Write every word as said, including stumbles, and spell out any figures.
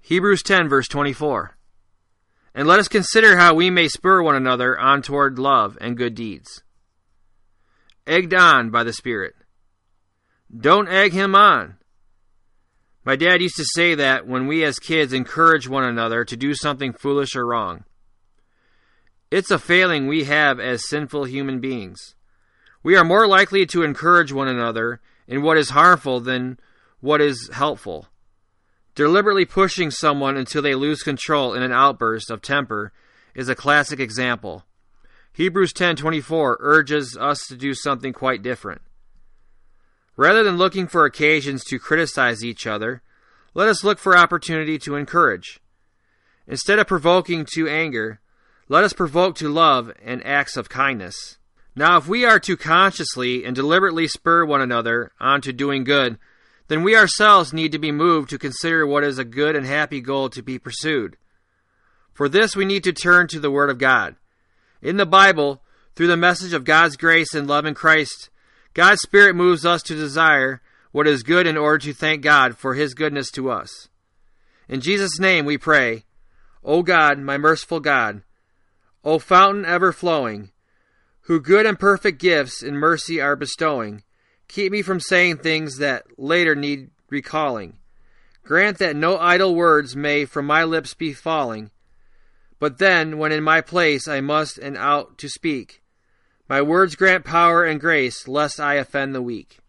Hebrews ten, verse twenty-four. And let us consider how we may spur one another on toward love and good deeds. Egged on by the Spirit. Don't egg him on. My dad used to say that when we as kids encourage one another to do something foolish or wrong. It's a failing we have as sinful human beings. We are more likely to encourage one another in what is harmful than what is helpful. Deliberately pushing someone until they lose control in an outburst of temper is a classic example. Hebrews ten twenty-four urges us to do something quite different. Rather than looking for occasions to criticize each other, let us look for opportunity to encourage. Instead of provoking to anger, let us provoke to love and acts of kindness. Now, if we are to consciously and deliberately spur one another on to doing good, then we ourselves need to be moved to consider what is a good and happy goal to be pursued. For this, we need to turn to the Word of God. In the Bible, through the message of God's grace and love in Christ, God's Spirit moves us to desire what is good in order to thank God for His goodness to us. In Jesus' name we pray, O God, my merciful God, O fountain ever flowing, who good and perfect gifts in mercy are bestowing, keep me from saying things that later need recalling. Grant that no idle words may from my lips be falling, but then, when in my place I must and ought to speak, my words grant power and grace, lest I offend the weak.